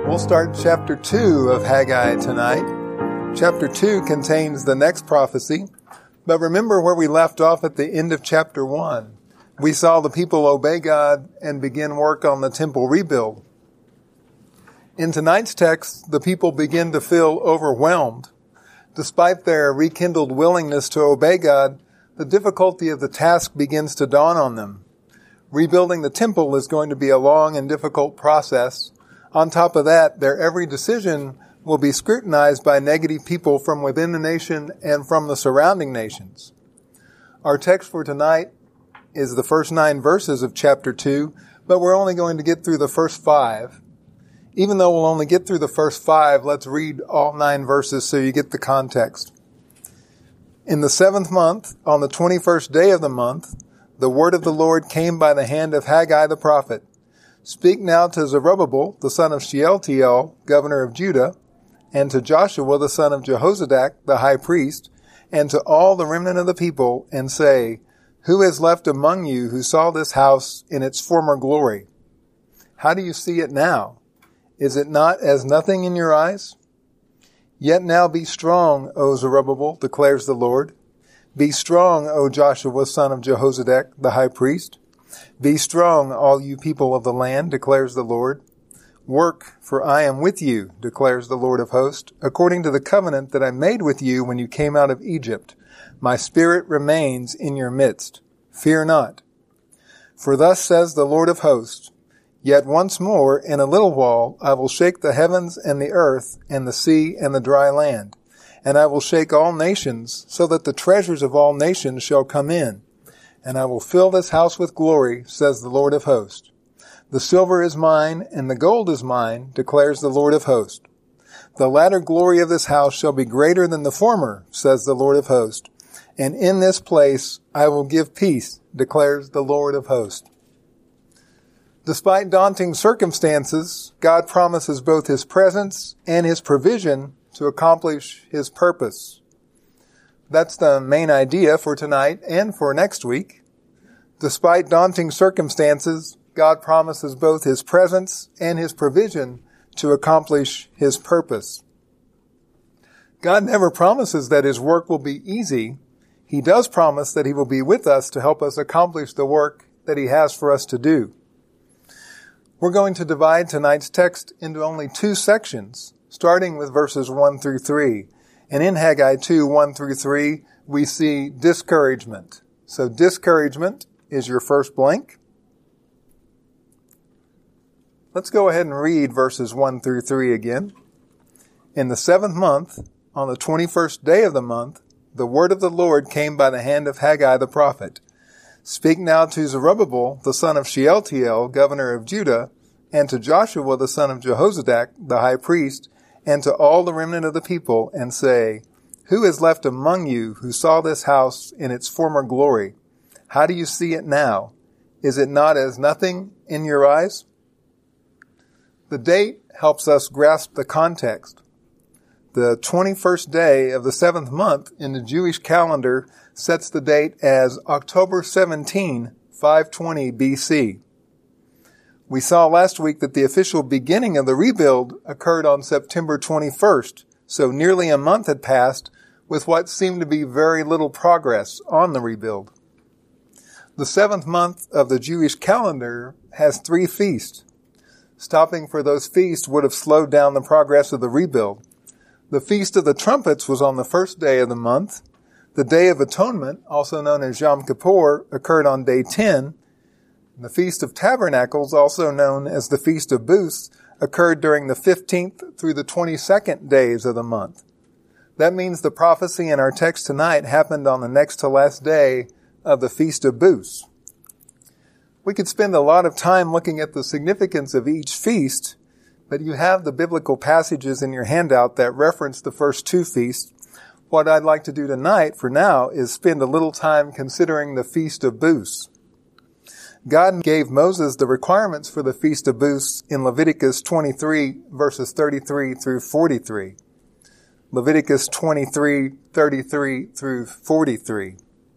We'll start chapter 2 of Haggai tonight. Chapter 2 contains the next prophecy, but remember where we left off at the end of chapter 1. We saw the people obey God and begin work on the temple rebuild. In tonight's text, the people begin to feel overwhelmed. Despite their rekindled willingness to obey God, the difficulty of the task begins to dawn on them. Rebuilding the temple is going to be a long and difficult process. On top of that, their every decision will be scrutinized by negative people from within the nation and from the surrounding nations. Our text for tonight is the first 9 verses of chapter 2, but we're only going to get through the first 5. Even though we'll only get through the first 5, let's read all 9 verses so you get the context. In the 7th month, on the 21st day of the month, the word of the Lord came by the hand of Haggai the prophet. Speak now to Zerubbabel, the son of Shealtiel, governor of Judah, and to Joshua, the son of Jehozadak, the high priest, and to all the remnant of the people, and say, Who is left among you who saw this house in its former glory? How do you see it now? Is it not as nothing in your eyes? Yet now be strong, O Zerubbabel, declares the Lord. Be strong, O Joshua, son of Jehozadak, the high priest. Be strong, all you people of the land, declares the Lord. Work, for I am with you, declares the Lord of hosts, according to the covenant that I made with you when you came out of Egypt. My spirit remains in your midst. Fear not. For thus says the Lord of hosts, Yet once more, in a little while, I will shake the heavens and the earth and the sea and the dry land. And I will shake all nations, so that the treasures of all nations shall come in. And I will fill this house with glory, says the Lord of hosts. The silver is mine, and the gold is mine, declares the Lord of hosts. The latter glory of this house shall be greater than the former, says the Lord of hosts. And in this place I will give peace, declares the Lord of hosts. Despite daunting circumstances, God promises both His presence and His provision to accomplish His purpose. That's the main idea for tonight and for next week. Despite daunting circumstances, God promises both His presence and His provision to accomplish His purpose. God never promises that His work will be easy. He does promise that He will be with us to help us accomplish the work that He has for us to do. We're going to divide tonight's text into only 2 sections, starting with verses 1 through 3. And in Haggai 2, 1 through 3, we see discouragement. So discouragement is your first blank. Let's go ahead and read verses 1 through 3 again. In the 7th month, on the 21st day of the month, the word of the Lord came by the hand of Haggai the prophet. Speak now to Zerubbabel, the son of Shealtiel, governor of Judah, and to Joshua, the son of Jehozadak, the high priest, and to all the remnant of the people, and say, Who is left among you who saw this house in its former glory? How do you see it now? Is it not as nothing in your eyes? The date helps us grasp the context. The 21st day of the 7th month in the Jewish calendar sets the date as October 17, 520 BC. We saw last week that the official beginning of the rebuild occurred on September 21st, so nearly a month had passed with what seemed to be very little progress on the rebuild. The 7th month of the Jewish calendar has 3 feasts. Stopping for those feasts would have slowed down the progress of the rebuild. The Feast of the Trumpets was on the first day of the month. The Day of Atonement, also known as Yom Kippur, occurred on day 10. The Feast of Tabernacles, also known as the Feast of Booths, occurred during the 15th through the 22nd days of the month. That means the prophecy in our text tonight happened on the next to last day of the Feast of Booths. We could spend a lot of time looking at the significance of each feast, but you have the biblical passages in your handout that reference the first 2 feasts. What I'd like to do tonight, for now, is spend a little time considering the Feast of Booths. God gave Moses the requirements for the Feast of Booths in Leviticus 23, verses 33 through 43. Leviticus 23, 33 through 43.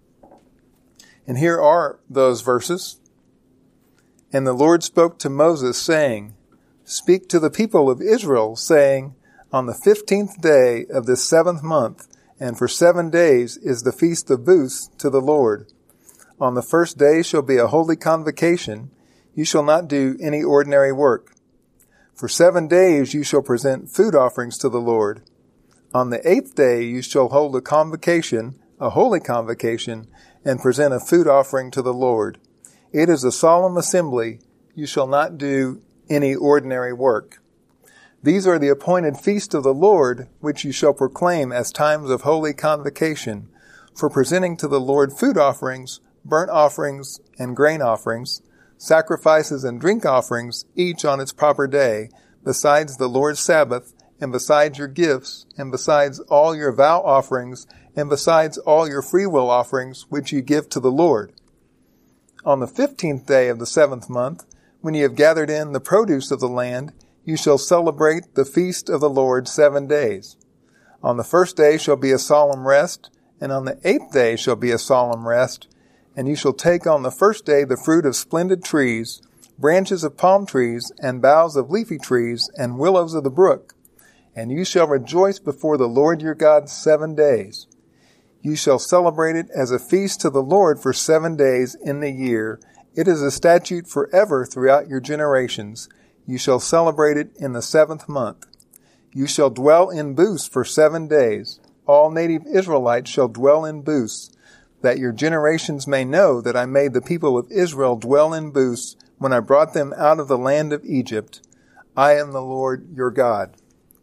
And here are those verses. And the Lord spoke to Moses, saying, Speak to the people of Israel, saying, on the 15th day of this 7th month, and for 7 days is the feast of booths to the Lord. On the first day shall be a holy convocation. You shall not do any ordinary work. For 7 days you shall present food offerings to the Lord. On the 8th day you shall hold a convocation, a holy convocation, and present a food offering to the Lord. It is a solemn assembly. You shall not do any ordinary work. These are the appointed feasts of the Lord, which you shall proclaim as times of holy convocation, for presenting to the Lord food offerings, burnt offerings, and grain offerings, sacrifices and drink offerings, each on its proper day, besides the Lord's Sabbath, and besides your gifts, and besides all your vow offerings, and besides all your freewill offerings, which you give to the Lord. On the 15th day of the 7th month, when you have gathered in the produce of the land, you shall celebrate the feast of the Lord 7 days. On the first day shall be a solemn rest, and on the 8th day shall be a solemn rest, and you shall take on the first day the fruit of splendid trees, branches of palm trees, and boughs of leafy trees, and willows of the brook. And you shall rejoice before the Lord your God 7 days. You shall celebrate it as a feast to the Lord for 7 days in the year. It is a statute forever throughout your generations. You shall celebrate it in the 7th month. You shall dwell in booths for 7 days. All native Israelites shall dwell in booths, that your generations may know that I made the people of Israel dwell in booths when I brought them out of the land of Egypt. I am the Lord your God.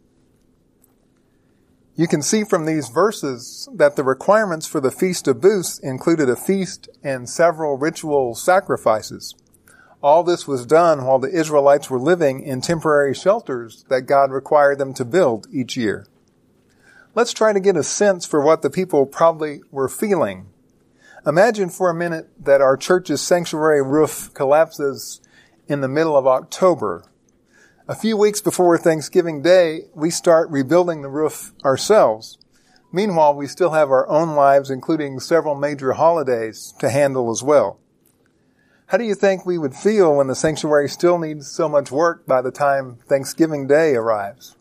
You can see from these verses that the requirements for the Feast of Booths included a feast and several ritual sacrifices. All this was done while the Israelites were living in temporary shelters that God required them to build each year. Let's try to get a sense for what the people probably were feeling. Imagine for a minute that our church's sanctuary roof collapses in the middle of October. A few weeks before Thanksgiving Day, we start rebuilding the roof ourselves. Meanwhile, we still have our own lives, including several major holidays, to handle as well. How do you think we would feel when the sanctuary still needs so much work by the time Thanksgiving Day arrives?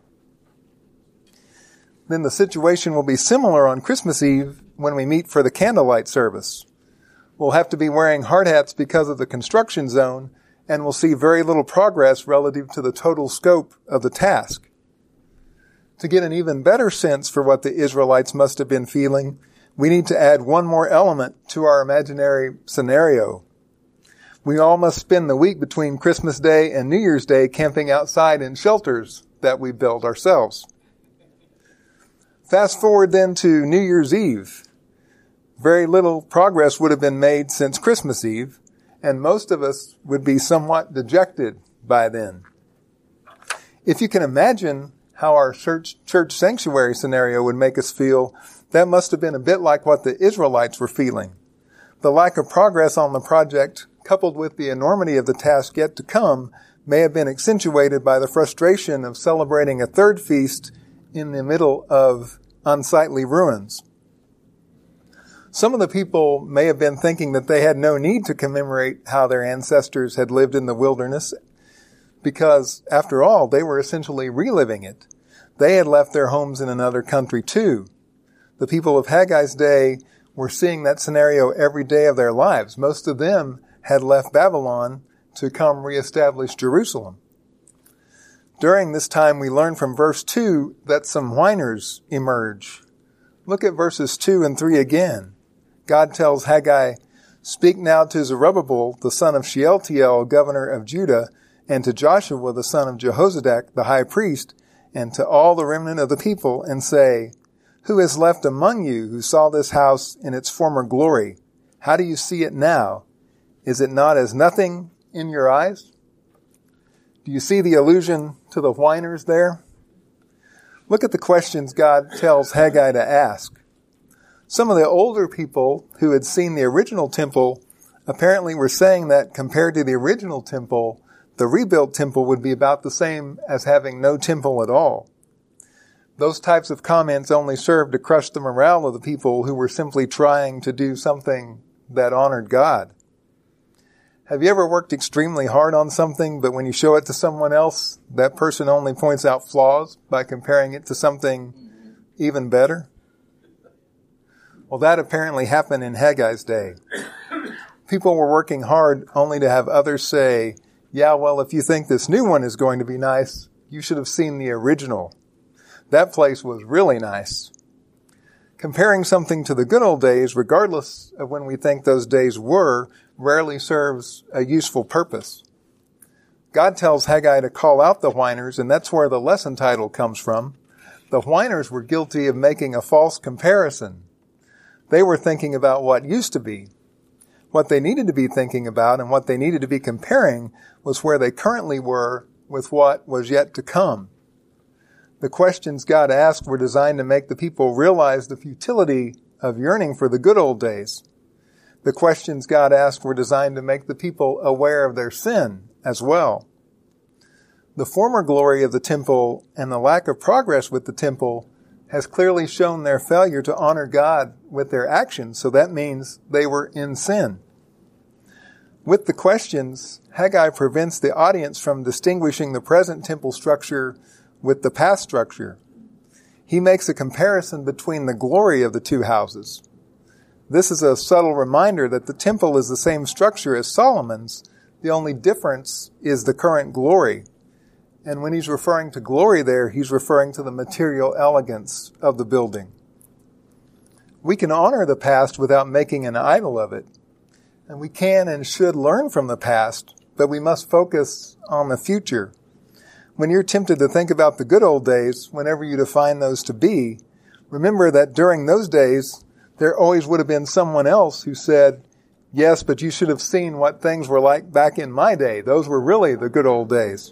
Then the situation will be similar on Christmas Eve when we meet for the candlelight service. We'll have to be wearing hard hats because of the construction zone, and we'll see very little progress relative to the total scope of the task. To get an even better sense for what the Israelites must have been feeling, we need to add one more element to our imaginary scenario. We all must spend the week between Christmas Day and New Year's Day camping outside in shelters that we built ourselves. Fast forward then to New Year's Eve. Very little progress would have been made since Christmas Eve, and most of us would be somewhat dejected by then. If you can imagine how our church sanctuary scenario would make us feel, that must have been a bit like what the Israelites were feeling. The lack of progress on the project, coupled with the enormity of the task yet to come, may have been accentuated by the frustration of celebrating a third feast in the middle of unsightly ruins. Some of the people may have been thinking that they had no need to commemorate how their ancestors had lived in the wilderness because, after all, they were essentially reliving it. They had left their homes in another country too. The people of Haggai's day were seeing that scenario every day of their lives. Most of them had left Babylon to come reestablish Jerusalem. During this time, we learn from verse 2 that some whiners emerge. Look at verses 2 and 3 again. God tells Haggai, "Speak now to Zerubbabel, the son of Shealtiel, governor of Judah, and to Joshua, the son of Jehozadak, the high priest, and to all the remnant of the people, and say, Who is left among you who saw this house in its former glory? How do you see it now? Is it not as nothing in your eyes?" Do you see the allusion to the whiners there? Look at the questions God tells Haggai to ask. Some of the older people who had seen the original temple apparently were saying that compared to the original temple, the rebuilt temple would be about the same as having no temple at all. Those types of comments only served to crush the morale of the people who were simply trying to do something that honored God. Have you ever worked extremely hard on something, but when you show it to someone else, that person only points out flaws by comparing it to something even better? Well, that apparently happened in Haggai's day. People were working hard only to have others say, yeah, well, if you think this new one is going to be nice, you should have seen the original. That place was really nice. Comparing something to the good old days, regardless of when we think those days were, rarely serves a useful purpose. God tells Haggai to call out the whiners, and that's where the lesson title comes from. The whiners were guilty of making a false comparison. They were thinking about what used to be. What they needed to be thinking about and what they needed to be comparing was where they currently were with what was yet to come. The questions God asked were designed to make the people realize the futility of yearning for the good old days. The questions God asked were designed to make the people aware of their sin as well. The former glory of the temple and the lack of progress with the temple has clearly shown their failure to honor God with their actions, so that means they were in sin. With the questions, Haggai prevents the audience from distinguishing the present temple structure with the past structure. He makes a comparison between the glory of the two houses. This is a subtle reminder that the temple is the same structure as Solomon's. The only difference is the current glory. And when he's referring to glory there, he's referring to the material elegance of the building. We can honor the past without making an idol of it. And we can and should learn from the past, but we must focus on the future. When you're tempted to think about the good old days, whenever you define those to be, remember that during those days, there always would have been someone else who said, yes, but you should have seen what things were like back in my day. Those were really the good old days.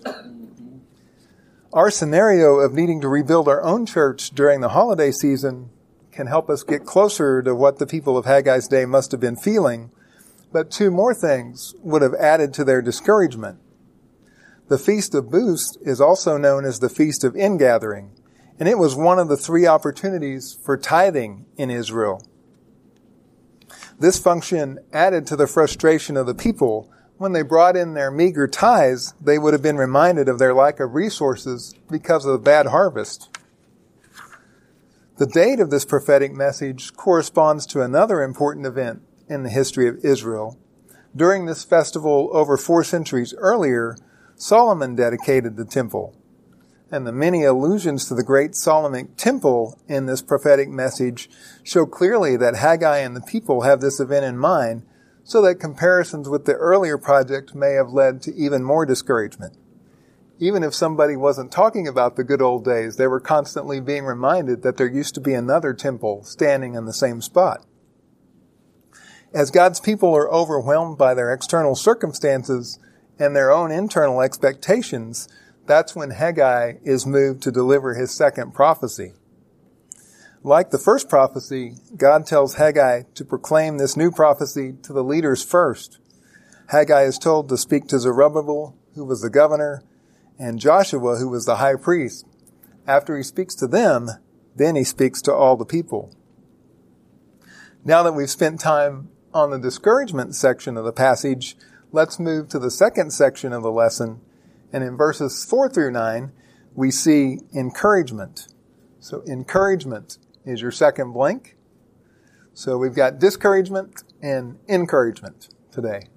Our scenario of needing to rebuild our own church during the holiday season can help us get closer to what the people of Haggai's day must have been feeling, but two more things would have added to their discouragement. The Feast of Booths is also known as the Feast of Ingathering, and it was one of the three opportunities for tithing in Israel. This function added to the frustration of the people. When they brought in their meager tithes, they would have been reminded of their lack of resources because of the bad harvest. The date of this prophetic message corresponds to another important event in the history of Israel. During this festival over 4 centuries earlier, Solomon dedicated the temple. And the many allusions to the great Solomonic temple in this prophetic message show clearly that Haggai and the people have this event in mind, so that comparisons with the earlier project may have led to even more discouragement. Even if somebody wasn't talking about the good old days, they were constantly being reminded that there used to be another temple standing in the same spot. As God's people are overwhelmed by their external circumstances and their own internal expectations, that's when Haggai is moved to deliver his second prophecy. Like the first prophecy, God tells Haggai to proclaim this new prophecy to the leaders first. Haggai is told to speak to Zerubbabel, who was the governor, and Joshua, who was the high priest. After he speaks to them, then he speaks to all the people. Now that we've spent time on the discouragement section of the passage, let's move to the second section of the lesson. And in verses 4 through 9, we see encouragement. So encouragement is your second blank. So we've got discouragement and encouragement today.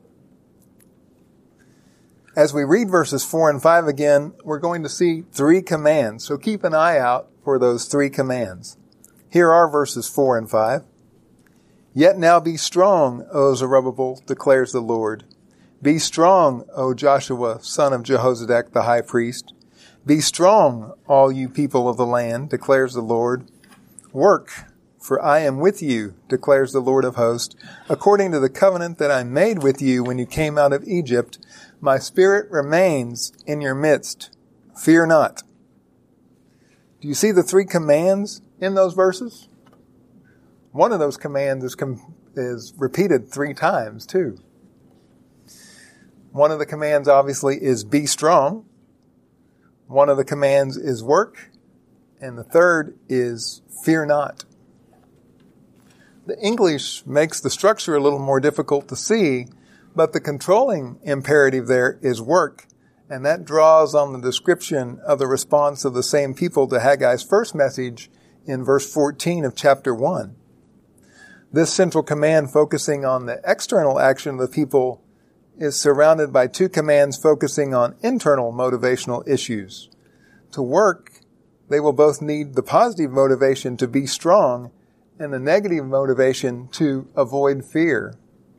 As we read verses 4 and 5 again, we're going to see 3 commands. So keep an eye out for those 3 commands. Here are verses 4 and 5. Yet now be strong, O Zerubbabel, declares the Lord. Be strong, O Joshua, son of Jehozadak, the high priest. Be strong, all you people of the land, declares the Lord. Work, for I am with you, declares the Lord of hosts. According to the covenant that I made with you when you came out of Egypt, my spirit remains in your midst. Fear not. Do you see the 3 commands in those verses? One of those commands is repeated 3 times too. One of the commands obviously is be strong. One of the commands is work. And the third is fear not. The English makes the structure a little more difficult to see, But the controlling imperative there is work, and that draws on the description of the response of the same people to Haggai's first message in verse 14 of chapter 1. This central command focusing on the external action of the people is surrounded by two commands focusing on internal motivational issues. To work, they will both need the positive motivation to be strong and the negative motivation to avoid fear.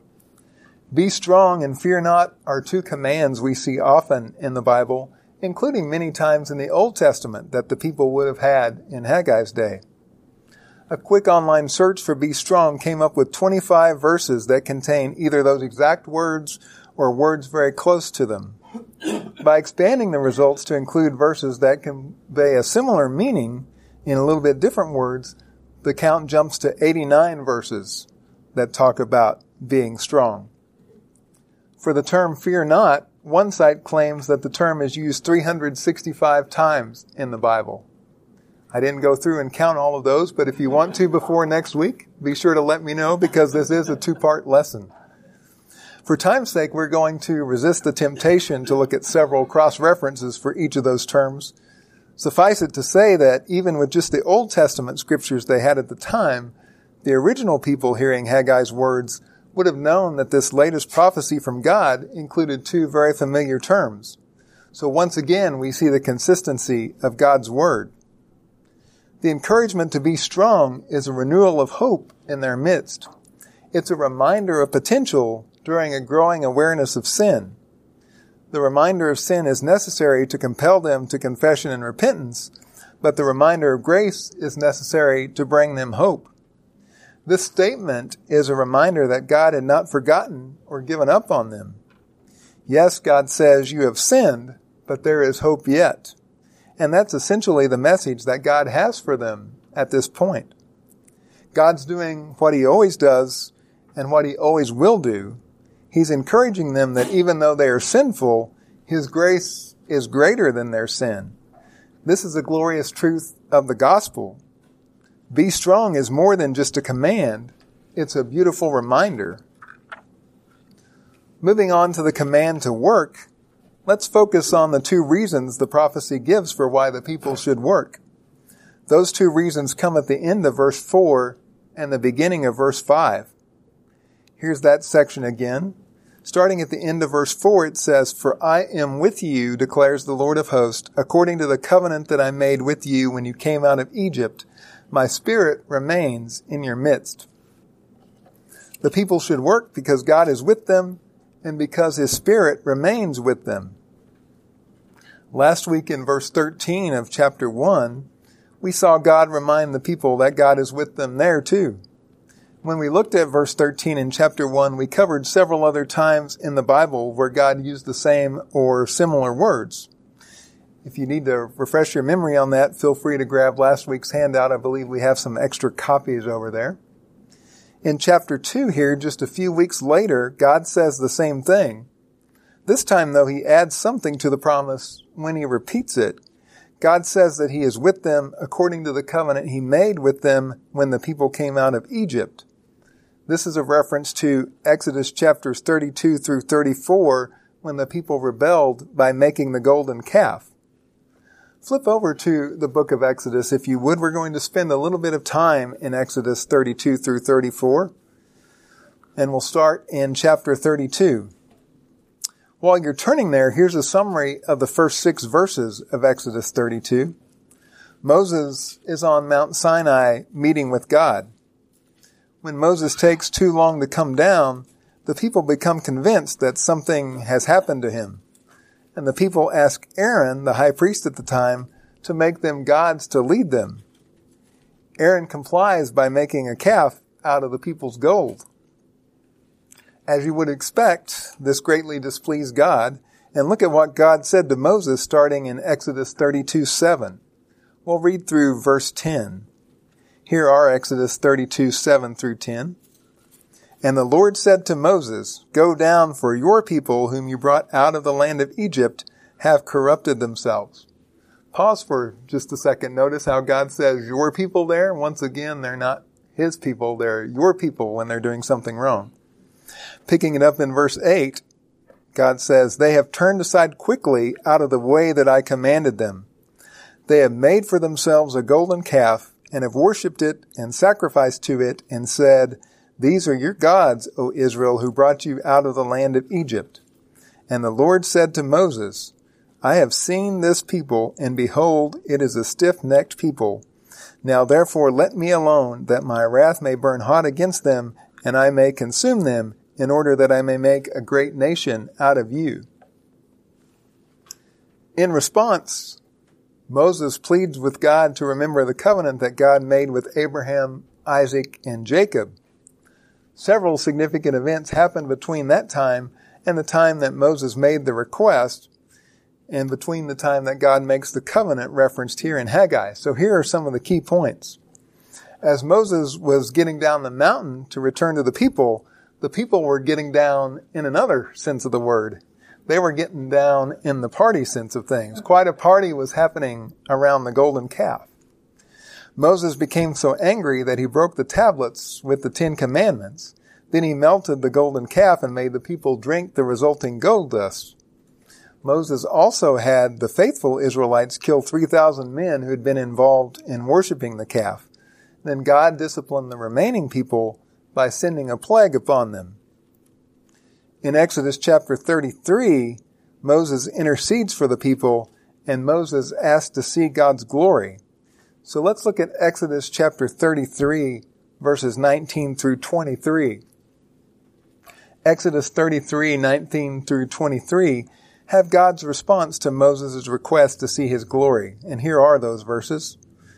Be strong and fear not are two commands we see often in the Bible, including many times in the Old Testament that the people would have had in Haggai's day. A quick online search for be strong came up with 25 verses that contain either those exact words or words very close to them. By expanding the results to include verses that convey a similar meaning in a little bit different words, the count jumps to 89 verses that talk about being strong. For the term fear not, one site claims that the term is used 365 times in the Bible. I didn't go through and count all of those, but if you want to before next week, be sure to let me know because this is a two-part lesson. For time's sake, we're going to resist the temptation to look at several cross-references for each of those terms. Suffice it to say that even with just the Old Testament scriptures they had at the time, the original people hearing Haggai's words would have known that this latest prophecy from God included two very familiar terms. So once again, we see the consistency of God's word. The encouragement to be strong is a renewal of hope in their midst. It's a reminder of potential during a growing awareness of sin. The reminder of sin is necessary to compel them to confession and repentance, but the reminder of grace is necessary to bring them hope. This statement is a reminder that God had not forgotten or given up on them. Yes, God says, you have sinned, but there is hope yet. And that's essentially the message that God has for them at this point. God's doing what he always does and what he always will do. He's encouraging them that even though they are sinful, his grace is greater than their sin. This is a glorious truth of the gospel. Be strong is more than just a command. It's a beautiful reminder. Moving on to the command to work, let's focus on the two reasons the prophecy gives for why the people should work. Those two reasons come at the end of verse 4 and the beginning of verse 5. Here's that section again. Starting at the end of verse 4, it says, "For I am with you, declares the Lord of hosts, according to the covenant that I made with you when you came out of Egypt. My spirit remains in your midst." The people should work because God is with them and because his spirit remains with them. Last week in verse 13 of chapter 1, we saw God remind the people that God is with them there too. When we looked at verse 13 in chapter 1, we covered several other times in the Bible where God used the same or similar words. If you need to refresh your memory on that, feel free to grab last week's handout. I believe we have some extra copies over there. In chapter 2 here, just a few weeks later, God says the same thing. This time, though, he adds something to the promise when he repeats it. God says that he is with them according to the covenant he made with them when the people came out of Egypt. This is a reference to Exodus chapters 32 through 34 when the people rebelled by making the golden calf. Flip over to the book of Exodus, if you would. We're going to spend a little bit of time in Exodus 32 through 34. And we'll start in chapter 32. While you're turning there, here's a summary of the first 6 verses of Exodus 32. Moses is on Mount Sinai meeting with God. When Moses takes too long to come down, the people become convinced that something has happened to him. And the people ask Aaron, the high priest at the time, to make them gods to lead them. Aaron complies by making a calf out of the people's gold. As you would expect, this greatly displeased God. And look at what God said to Moses starting in Exodus 32:7. We'll read through verse 10. Here are Exodus 32:7 through 10. "And the Lord said to Moses, Go down, for your people whom you brought out of the land of Egypt have corrupted themselves." Pause for just a second. Notice how God says your people there. Once again, they're not his people. They're your people when they're doing something wrong. Picking it up in verse 8, God says, "They have turned aside quickly out of the way that I commanded them. They have made for themselves a golden calf and have worshipped it and sacrificed to it and said, 'These are your gods, O Israel, who brought you out of the land of Egypt.' And the Lord said to Moses, 'I have seen this people, and behold, it is a stiff-necked people. Now therefore let me alone, that my wrath may burn hot against them, and I may consume them, in order that I may make a great nation out of you.'" In response, Moses pleads with God to remember the covenant that God made with Abraham, Isaac, and Jacob. Several significant events happened between that time and the time that Moses made the request, and between the time that God makes the covenant referenced here in Haggai. So here are some of the key points. As Moses was getting down the mountain to return to the people were getting down in another sense of the word. They were getting down in the party sense of things. Quite a party was happening around the golden calf. Moses became so angry that he broke the tablets with the 10 Commandments. Then he melted the golden calf and made the people drink the resulting gold dust. Moses also had the faithful Israelites kill 3,000 men who had been involved in worshiping the calf. Then God disciplined the remaining people by sending a plague upon them. In Exodus chapter 33, Moses intercedes for the people, and Moses asks to see God's glory. So let's look at Exodus chapter 33, verses 19 through 23. Exodus 33, 19 through 23 have God's response to Moses' request to see his glory. And here are those verses.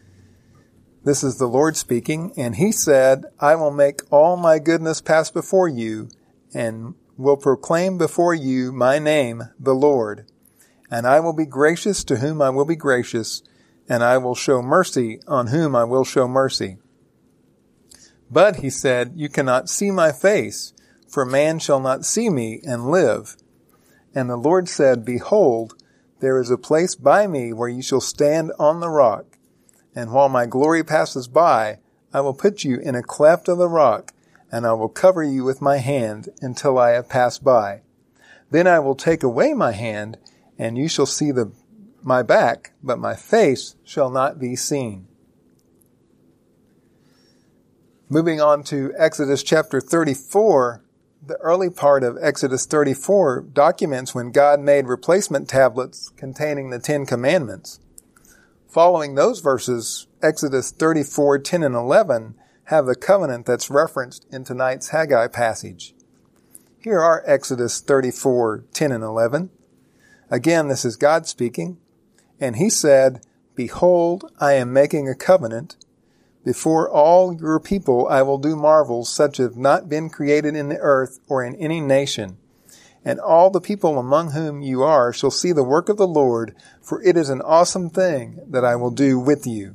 This is the Lord speaking, and he said, "I will make all my goodness pass before you, and will proclaim before you my name, the Lord. And I will be gracious to whom I will be gracious, and I will show mercy on whom I will show mercy. But, he said, you cannot see my face, for man shall not see me and live. And the Lord said, Behold, there is a place by me where you shall stand on the rock. And while my glory passes by, I will put you in a cleft of the rock, and I will cover you with my hand until I have passed by. Then I will take away my hand, and you shall see my back, but my face shall not be seen." Moving on to Exodus chapter 34, the early part of Exodus 34 documents when God made replacement tablets containing the 10 Commandments. Following those verses, Exodus 34, 10 and 11 have the covenant that's referenced in tonight's Haggai passage. Here are Exodus 34, 10 and 11. Again, this is God speaking. And he said, Behold, I am making a covenant. Before all your people I will do marvels such as have not been created in the earth or in any nation. And all the people among whom you are shall see the work of the Lord, for it is an awesome thing that I will do with you.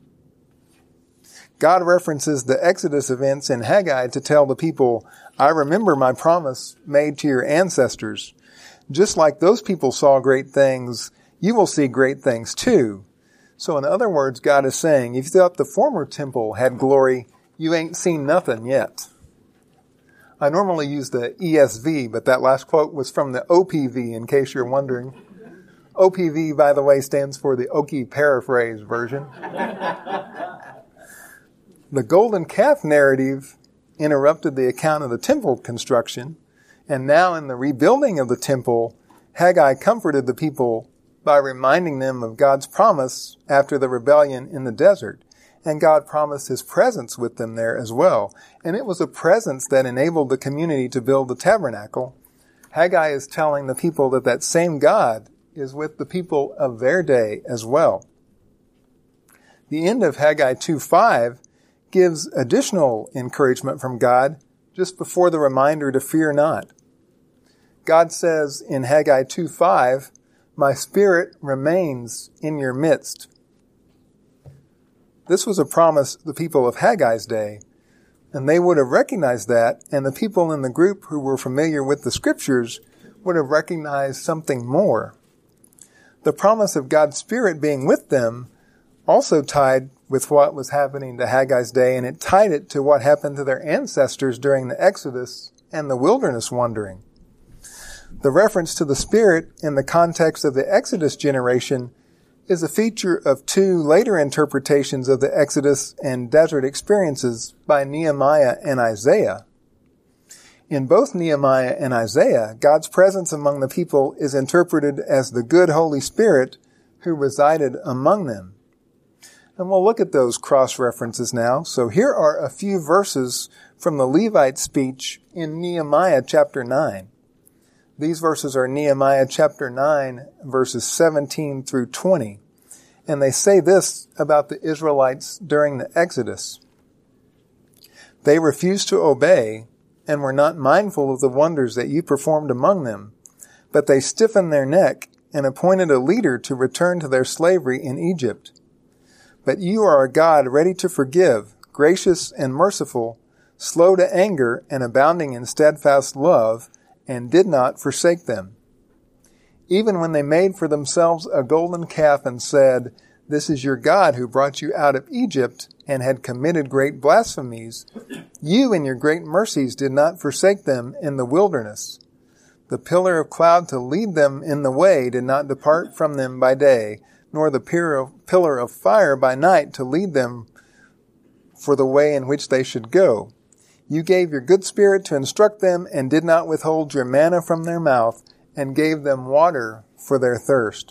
God references the Exodus events in Haggai to tell the people, I remember my promise made to your ancestors. Just like those people saw great things, you will see great things too. So in other words, God is saying, if you thought the former temple had glory, you ain't seen nothing yet. I normally use the ESV, but that last quote was from the OPV, in case you're wondering. OPV, by the way, stands for the Oki Paraphrase version. The golden calf narrative interrupted the account of the temple construction, and now in the rebuilding of the temple, Haggai comforted the people by reminding them of God's promise after the rebellion in the desert. And God promised his presence with them there as well. And it was a presence that enabled the community to build the tabernacle. Haggai is telling the people that that same God is with the people of their day as well. The end of Haggai 2:5 gives additional encouragement from God just before the reminder to fear not. God says in Haggai 2:5, My spirit remains in your midst. This was a promise to the people of Haggai's day, and they would have recognized that, and the people in the group who were familiar with the scriptures would have recognized something more. The promise of God's Spirit being with them also tied with what was happening to Haggai's day, and it tied it to what happened to their ancestors during the Exodus and the wilderness wandering. The reference to the Spirit in the context of the Exodus generation is a feature of two later interpretations of the Exodus and desert experiences by Nehemiah and Isaiah. In both Nehemiah and Isaiah, God's presence among the people is interpreted as the good Holy Spirit who resided among them. And we'll look at those cross-references now. So here are a few verses from the Levite speech in Nehemiah chapter 9. These verses are Nehemiah chapter 9, verses 17 through 20. And they say this about the Israelites during the Exodus. They refused to obey and were not mindful of the wonders that you performed among them, but they stiffened their neck and appointed a leader to return to their slavery in Egypt. But you are a God ready to forgive, gracious and merciful, slow to anger and abounding in steadfast love, and did not forsake them. Even when they made for themselves a golden calf and said, "This is your God who brought you out of Egypt," and had committed great blasphemies, you in your great mercies did not forsake them in the wilderness. The pillar of cloud to lead them in the way did not depart from them by day, nor the pillar of fire by night to lead them for the way in which they should go. You gave your good Spirit to instruct them and did not withhold your manna from their mouth and gave them water for their thirst.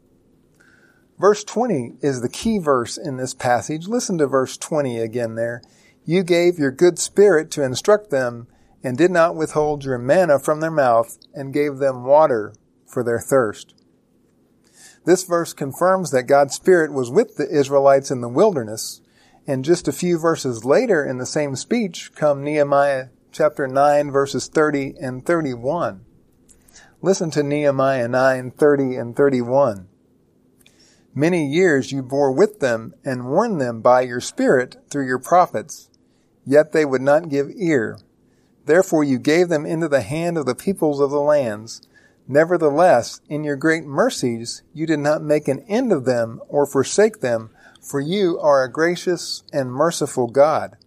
Verse 20 is the key verse in this passage. Listen to verse 20 again there. You gave your good Spirit to instruct them and did not withhold your manna from their mouth and gave them water for their thirst. This verse confirms that God's Spirit was with the Israelites in the wilderness, and just a few verses later in the same speech come Nehemiah chapter 9 verses 30 and 31. Listen to Nehemiah 9, 30 and 31. Many years you bore with them and warned them by your Spirit through your prophets, yet they would not give ear. Therefore you gave them into the hand of the peoples of the lands. Nevertheless, in your great mercies, you did not make an end of them or forsake them, for you are a gracious and merciful God.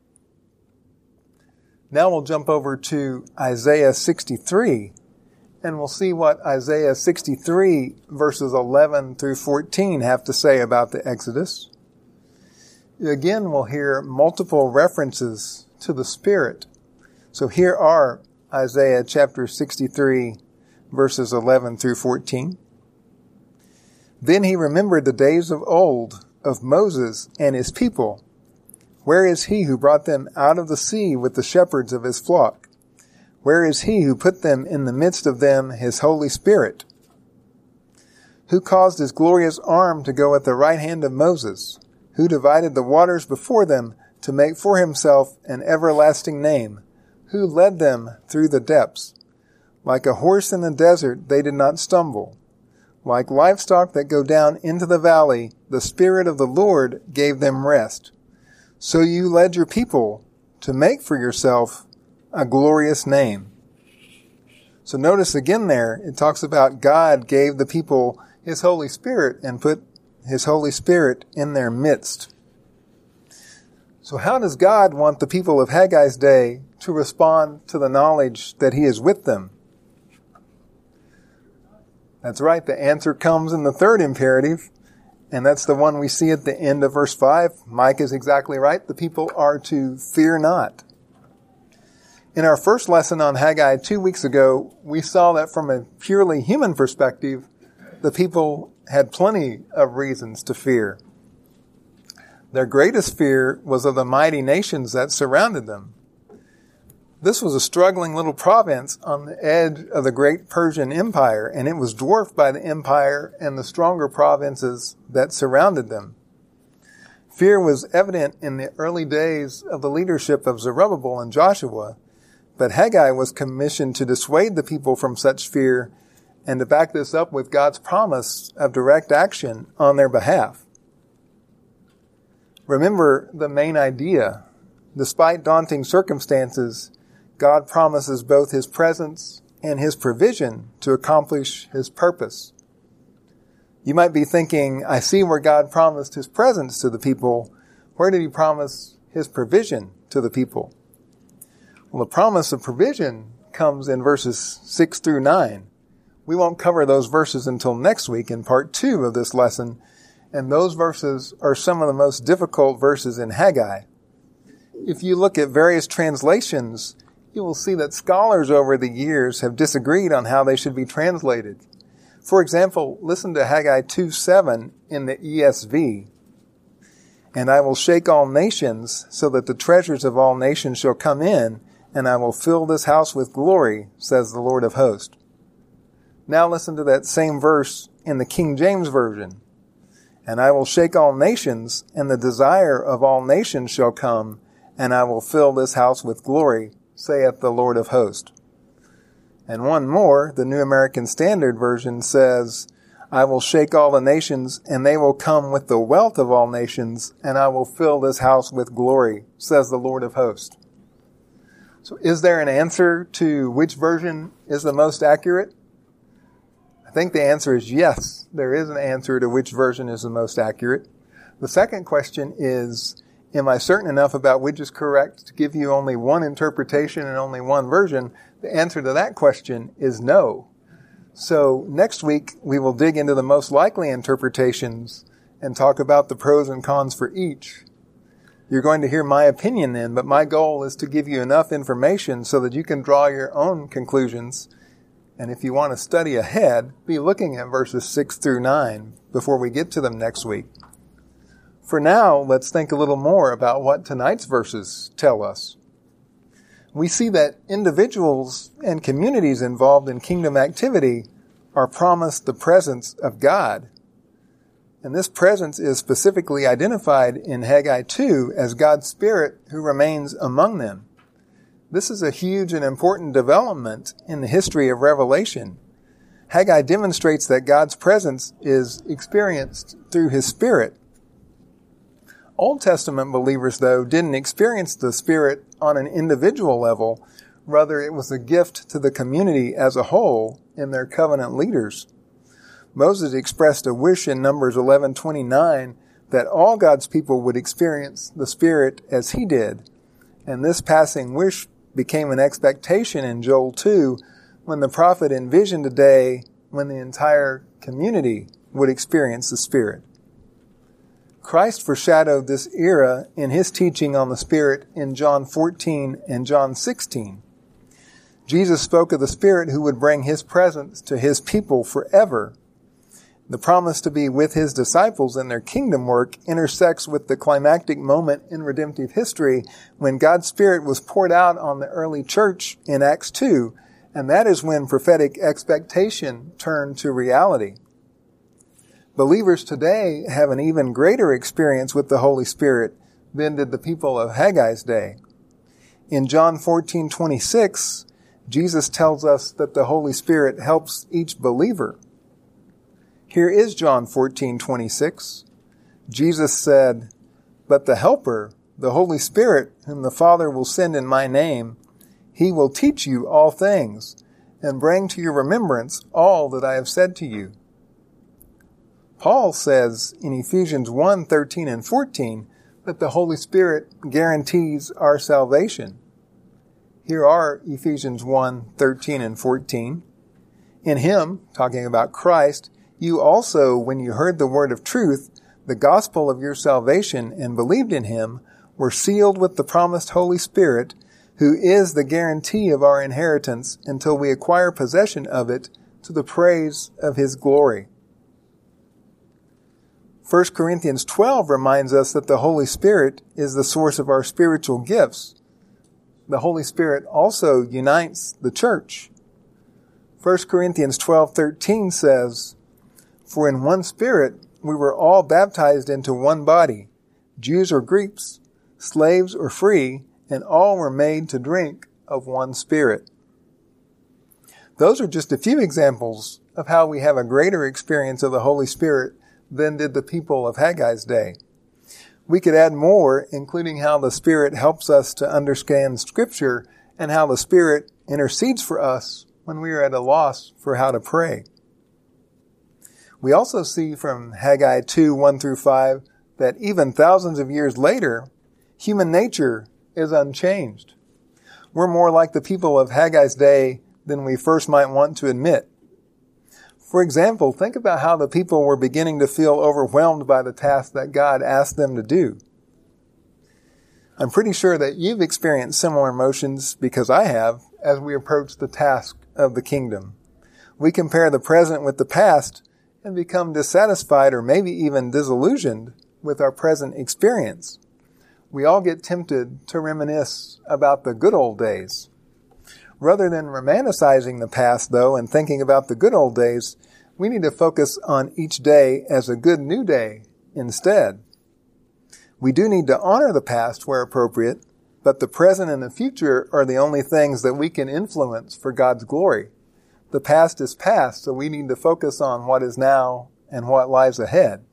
Now we'll jump over to Isaiah 63, and we'll see what Isaiah 63 verses 11 through 14 have to say about the Exodus. Again, we'll hear multiple references to the Spirit. So here are Isaiah chapter 63 verses 11 through 14. Then he remembered the days of old, of Moses and his people. Where is he who brought them out of the sea with the shepherds of his flock? Where is he who put them in the midst of them, his Holy Spirit? Who caused his glorious arm to go at the right hand of Moses? Who divided the waters before them to make for himself an everlasting name? Who led them through the depths? Like a horse in the desert, they did not stumble. Like livestock that go down into the valley, the Spirit of the Lord gave them rest. So you led your people to make for yourself a glorious name. So notice again there, it talks about God gave the people His Holy Spirit and put His Holy Spirit in their midst. So how does God want the people of Haggai's day to respond to the knowledge that He is with them? That's right, the answer comes in the third imperative, and that's the one we see at the end of verse 5. Mike is exactly right. The people are to fear not. In our first lesson on Haggai 2 weeks ago, we saw that from a purely human perspective, the people had plenty of reasons to fear. Their greatest fear was of the mighty nations that surrounded them. This was a struggling little province on the edge of the great Persian Empire, and it was dwarfed by the empire and the stronger provinces that surrounded them. Fear was evident in the early days of the leadership of Zerubbabel and Joshua, but Haggai was commissioned to dissuade the people from such fear and to back this up with God's promise of direct action on their behalf. Remember the main idea. Despite daunting circumstances, God promises both His presence and His provision to accomplish His purpose. You might be thinking, I see where God promised His presence to the people. Where did He promise His provision to the people? Well, the promise of provision comes in verses 6 through 9. We won't cover those verses until next week in part 2 of this lesson, and those verses are some of the most difficult verses in Haggai. If you look at various translations, you will see that scholars over the years have disagreed on how they should be translated. For example, listen to Haggai 2:7 in the ESV. And I will shake all nations, so that the treasures of all nations shall come in, and I will fill this house with glory, says the Lord of hosts. Now listen to that same verse in the King James Version. And I will shake all nations, and the desire of all nations shall come, and I will fill this house with glory, saith the Lord of hosts. And one more, the New American Standard Version says, I will shake all the nations, and they will come with the wealth of all nations, and I will fill this house with glory, says the Lord of hosts. So is there an answer to which version is the most accurate? I think the answer is yes, there is an answer to which version is the most accurate. The second question is, am I certain enough about which is correct to give you only one interpretation and only one version? The answer to that question is no. So next week, we will dig into the most likely interpretations and talk about the pros and cons for each. You're going to hear my opinion then, but my goal is to give you enough information so that you can draw your own conclusions. And if you want to study ahead, be looking at verses 6 through 9 before we get to them next week. For now, let's think a little more about what tonight's verses tell us. We see that individuals and communities involved in kingdom activity are promised the presence of God. And this presence is specifically identified in Haggai 2 as God's Spirit who remains among them. This is a huge and important development in the history of Revelation. Haggai demonstrates that God's presence is experienced through His Spirit. Old Testament believers, though, didn't experience the Spirit on an individual level. Rather, it was a gift to the community as a whole in their covenant leaders. Moses expressed a wish in Numbers 11:29 that all God's people would experience the Spirit as he did. And this passing wish became an expectation in Joel 2 when the prophet envisioned a day when the entire community would experience the Spirit. Christ foreshadowed this era in his teaching on the Spirit in John 14 and John 16. Jesus spoke of the Spirit who would bring his presence to his people forever. The promise to be with his disciples in their kingdom work intersects with the climactic moment in redemptive history when God's Spirit was poured out on the early church in Acts 2, and that is when prophetic expectation turned to reality. Believers today have an even greater experience with the Holy Spirit than did the people of Haggai's day. In John 14:26, Jesus tells us that the Holy Spirit helps each believer. Here is John 14:26. Jesus said, "But the Helper, the Holy Spirit, whom the Father will send in my name, he will teach you all things and bring to your remembrance all that I have said to you." Paul says in Ephesians 1:13 and 14 that the Holy Spirit guarantees our salvation. Here are Ephesians 1:13 and 14. In him, talking about Christ, you also, when you heard the word of truth, the gospel of your salvation, and believed in him, were sealed with the promised Holy Spirit, who is the guarantee of our inheritance until we acquire possession of it to the praise of his glory. 1 Corinthians 12 reminds us that the Holy Spirit is the source of our spiritual gifts. The Holy Spirit also unites the church. 1 Corinthians 12:13 says, "For in one Spirit we were all baptized into one body, Jews or Greeks, slaves or free, and all were made to drink of one Spirit." Those are just a few examples of how we have a greater experience of the Holy Spirit than did the people of Haggai's day. We could add more, including how the Spirit helps us to understand Scripture and how the Spirit intercedes for us when we are at a loss for how to pray. We also see from Haggai 2:1-5 that even thousands of years later, human nature is unchanged. We're more like the people of Haggai's day than we first might want to admit. For example, think about how the people were beginning to feel overwhelmed by the task that God asked them to do. I'm pretty sure that you've experienced similar emotions, because I have, as we approach the task of the kingdom. We compare the present with the past and become dissatisfied or maybe even disillusioned with our present experience. We all get tempted to reminisce about the good old days. Rather than romanticizing the past, though, and thinking about the good old days, we need to focus on each day as a good new day instead. We do need to honor the past where appropriate, but the present and the future are the only things that we can influence for God's glory. The past is past, so we need to focus on what is now and what lies ahead.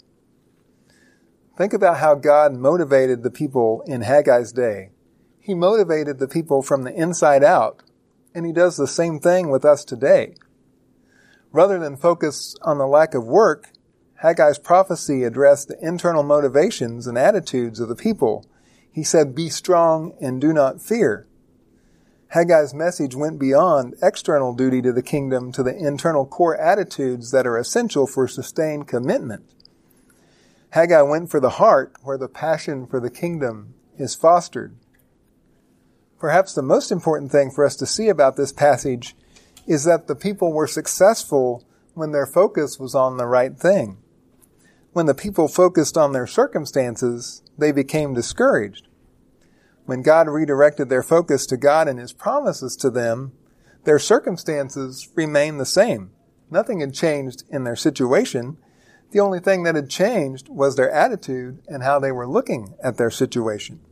Think about how God motivated the people in Haggai's day. He motivated the people from the inside out, and He does the same thing with us today. Rather than focus on the lack of work, Haggai's prophecy addressed the internal motivations and attitudes of the people. He said, "Be strong and do not fear." Haggai's message went beyond external duty to the kingdom to the internal core attitudes that are essential for sustained commitment. Haggai went for the heart, where the passion for the kingdom is fostered. Perhaps the most important thing for us to see about this passage is that the people were successful when their focus was on the right thing. When the people focused on their circumstances, they became discouraged. When God redirected their focus to God and His promises to them, their circumstances remained the same. Nothing had changed in their situation. The only thing that had changed was their attitude and how they were looking at their situation.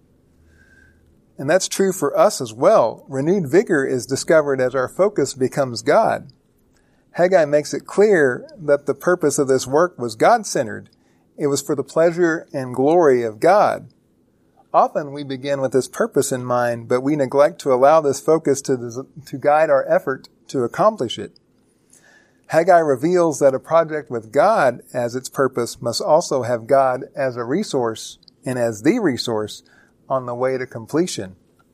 And that's true for us as well. Renewed vigor is discovered as our focus becomes God. Haggai makes it clear that the purpose of this work was God-centered. It was for the pleasure and glory of God. Often we begin with this purpose in mind, but we neglect to allow this focus to guide our effort to accomplish it. Haggai reveals that a project with God as its purpose must also have God as a resource and as the resource on the way to completion.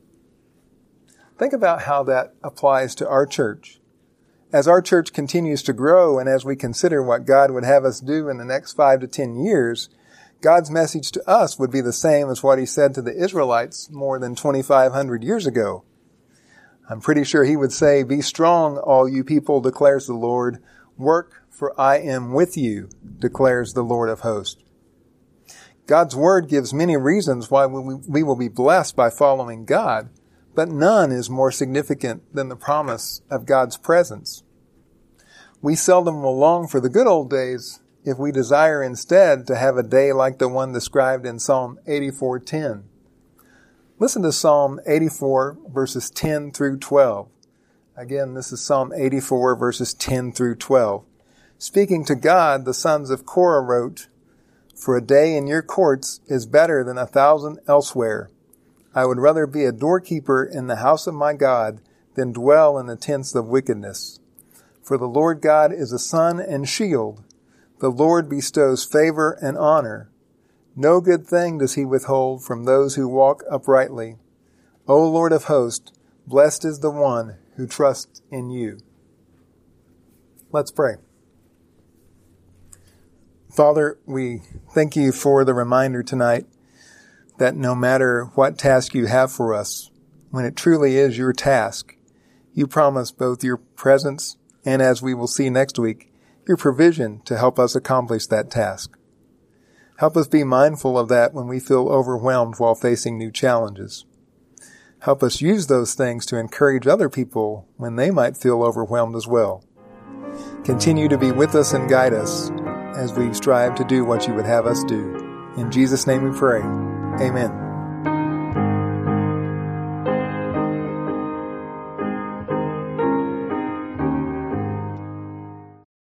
Think about how that applies to our church. As our church continues to grow and as we consider what God would have us do in the next 5 to 10 years, God's message to us would be the same as what He said to the Israelites more than 2,500 years ago. I'm pretty sure He would say, "Be strong, all you people, declares the Lord. Work, for I am with you, declares the Lord of hosts." God's word gives many reasons why we will be blessed by following God, but none is more significant than the promise of God's presence. We seldom will long for the good old days if we desire instead to have a day like the one described in Psalm 84:10. Listen to Psalm 84, verses 10 through 12. Again, this is Psalm 84, verses 10 through 12. Speaking to God, the sons of Korah wrote, "For a day in your courts is better than 1,000 elsewhere. I would rather be a doorkeeper in the house of my God than dwell in the tents of wickedness. For the Lord God is a sun and shield. The Lord bestows favor and honor. No good thing does He withhold from those who walk uprightly. O Lord of hosts, blessed is the one who trusts in you." Let's pray. Father, we thank You for the reminder tonight that no matter what task You have for us, when it truly is Your task, You promise both Your presence and, as we will see next week, Your provision to help us accomplish that task. Help us be mindful of that when we feel overwhelmed while facing new challenges. Help us use those things to encourage other people when they might feel overwhelmed as well. Continue to be with us and guide us as we strive to do what You would have us do. In Jesus' name we pray. Amen.